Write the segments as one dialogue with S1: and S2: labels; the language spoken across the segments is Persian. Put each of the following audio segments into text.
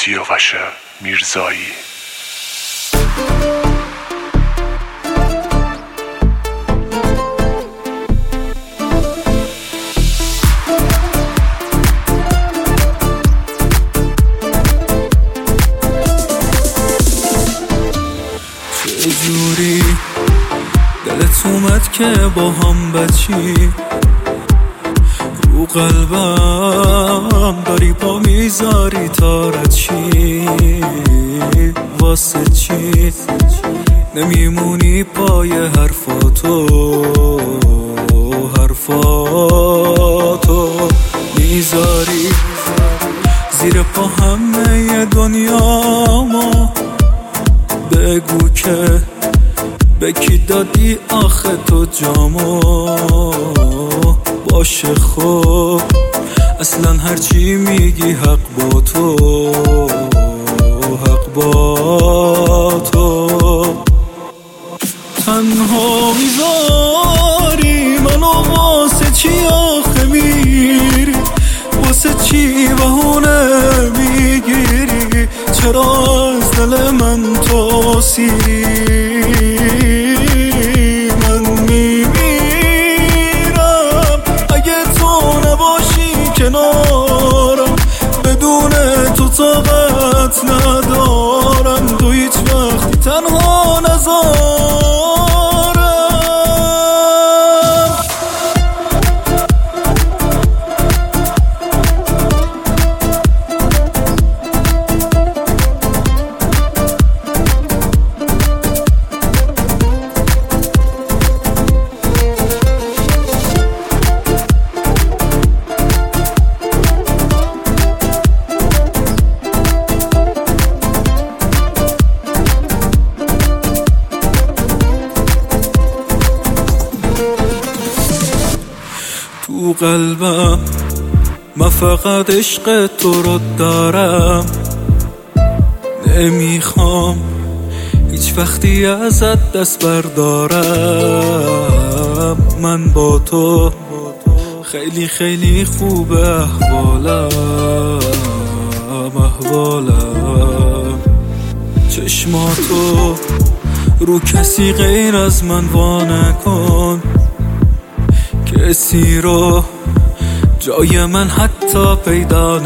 S1: سیاوش میرزایی.
S2: چجوری دلت اومد که با هم بچی، رو قلبم داری پا میذاری تا چی؟ واسه چی نمیمونی پای حرفاتو میذاری زیر پا همه دنیامو؟ بگو که به کی دادی آخه تو جامو؟ باشه خب اصلا هرچی میگی حق با تو، حق با تو. تنها میذاری منو واسه چی آخه میری؟ واسه چی بهونه میگیری؟ چرا از دل من تو سیری؟ من میمیرم اگه تو نباشی کنارم، بدون تو طاقت ندارم، تو هیچ وقتی تنها نذارم. تو قلبم من فقط عشق تو رو دارم، نمیخوام هیچ وقتی ازت دست بردارم. من با تو خیلی خیلی خوبه احوالم. چشماتو رو کسی غیر از من وا نکن، کسی رو جای من حتی پیدا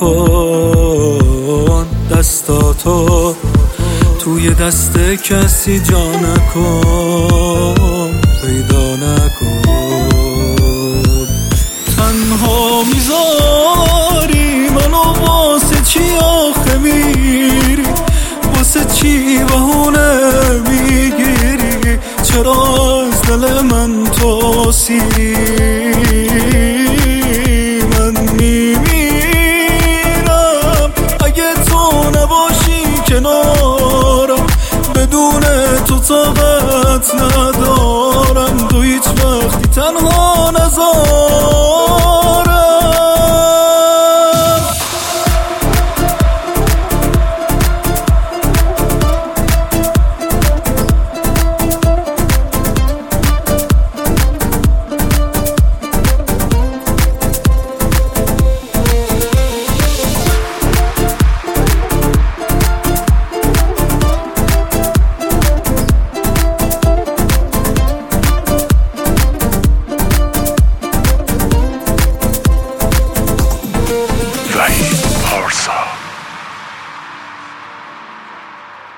S2: نکن. دستاتو توی دست کسی جا نکن، پیدا نکن. تنها میذاری منو واسه چی آخه میری؟ واسه چی بهونه میگیری؟ چرا از دل من تو سیری؟ من میمیرم اگه تو نباشی کنارم، بدون تو طاقت ندارم، تو هیچ وقتی تنها